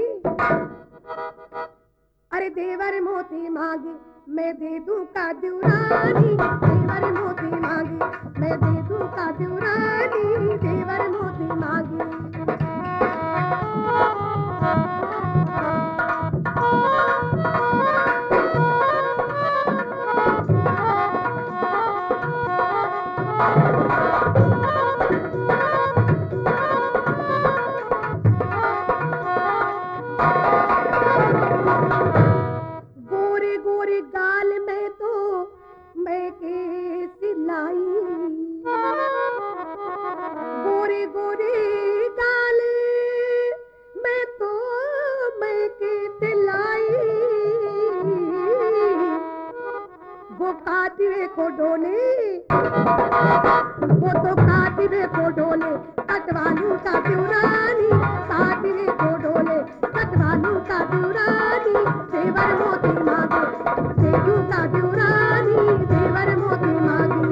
अरे देवर मोती मांगे मैं दे दूं का दुरानी, देवर मोती मांगे मैं दे दूं का दुरानी, देवर मोती मांगे। गोरे गोरे गाल में तो मैं के सिलाई, गोरे गोरे गाल में तो मैं के सिलाई, वो काटिए को डोले, वो तो काटिए को डोले, कटवालू का दुरानी, काटिए को डोले, कटवालू का दुरानी, देवर मोती मांगे देदू का दुरानी, देवर मोती मांगे।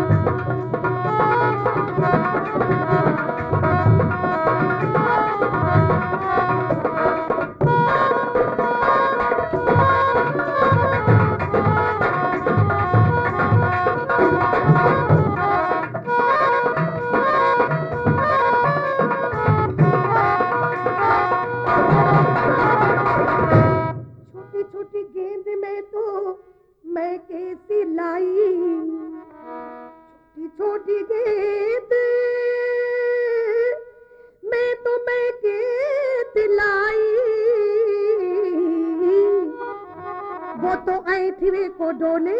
छोटी छोटी गेंद में तो मैं कैसी लाई, छोटी छोटी गेंद में तो मैं कैसी लाई, वो तो ऐठवे को डोले,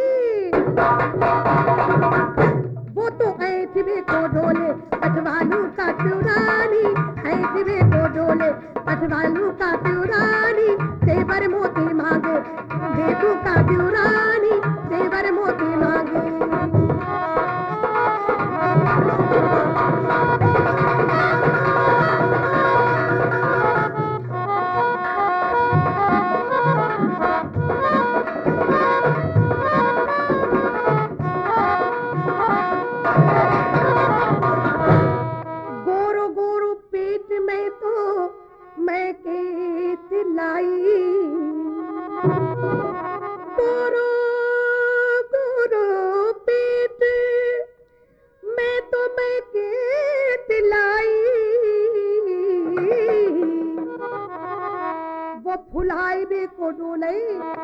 वो तो ऐठवे को डोले, पटवालू का दुरानी, ऐठवे को डोले, पटवालू का दुरानी, देवर मोती मांगे देदू का दुरानी, देवर मोती मांगे। गोरो गोरो पेट में तो मैं के सिलाई, गोरो गोरो पेट में तो मैं के सिलाई, वो फुलाई बे को डोले,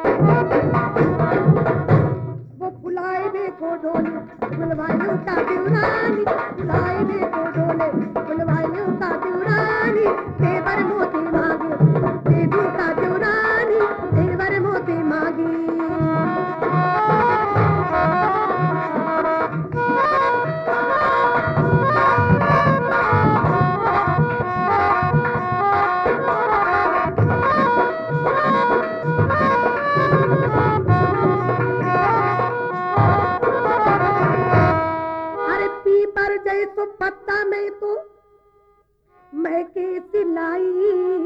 वो फुलाई बे को डोले, फुलवाइयों का दुरानी, फुलाई बे को डोले, फुलवाइयों का दुरानी, देवर मोती मांगे देदू का दुरानी, देवर मोती मांगी। अरे पीपर जैसो पत्ता में तो मैं के सिलाई,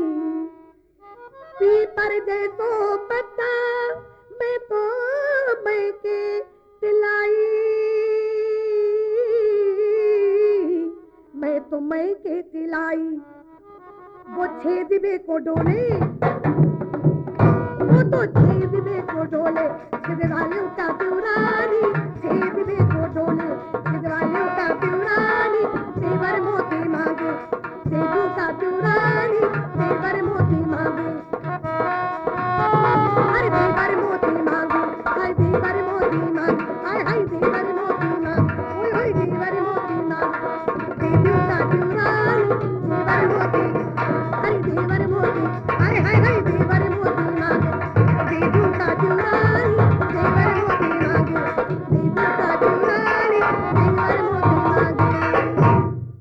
पीपर जैसो पत्ता में तो मैं के सिलाई, मैं तो मैं के सिलाई, वो छेद बे को डोले, वो तो छेद बे को डोले, छिदवालियों का दुरानी, छेद बे को डोले, छिदवालियों का दुरानी, देवर मोती मांगे देदू का दुरानी, देवर मोती मांगे। अरे देवर मोती मांगे, हाय देवर मोती मांगे, हाय हाय देवर